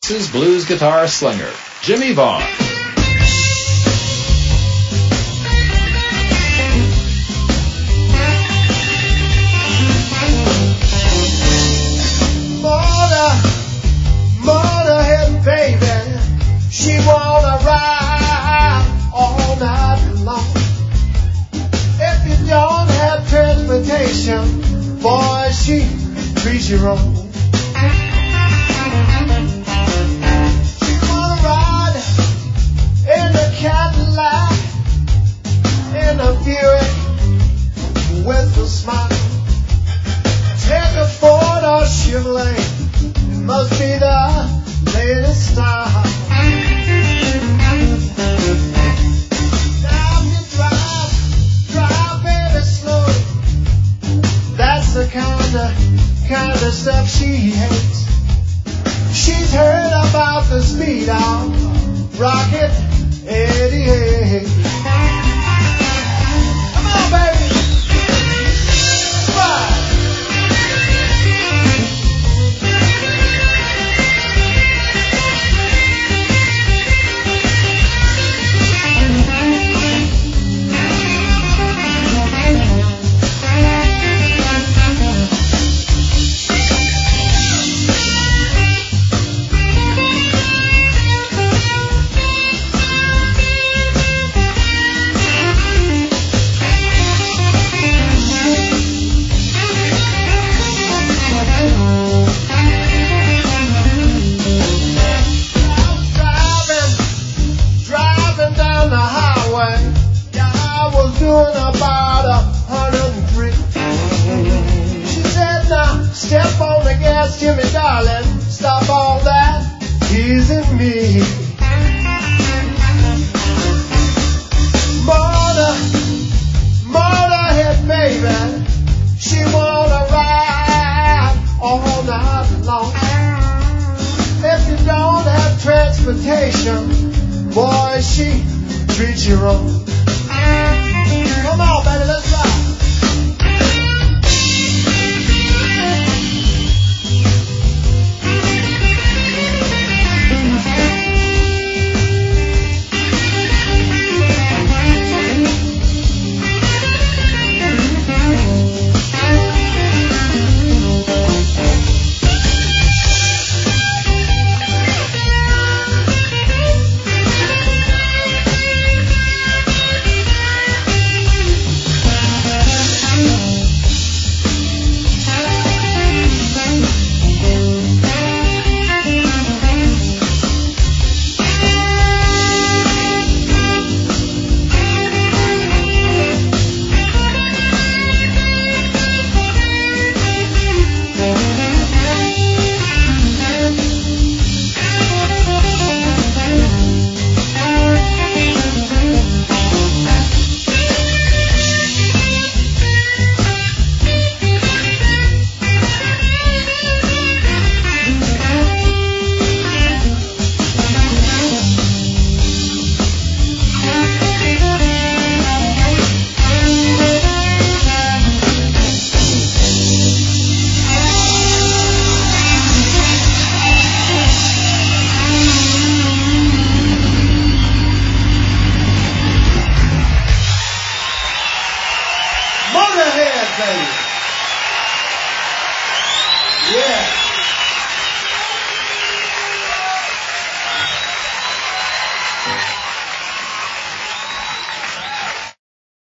This is blues guitar slinger, Jimmy Vaughn. Motorhead baby, she wanna ride all night long. If you don't have transportation, boy, she treats you wrong. She wanna ride in a Cadillac, in a Buick with a smile. Take a Ford or Chevrolet, it must be the latest style. Now you drive very slowly. That's the kind of stuff she hates. She's heard about the speed of Rocket 88. Come on, baby. Ride. Jimmy, darling, stop all that teasing me. Motorhead baby, she wanna ride all night long. If you don't have transportation, boy, she treats you wrong. Come on, baby, let's ride.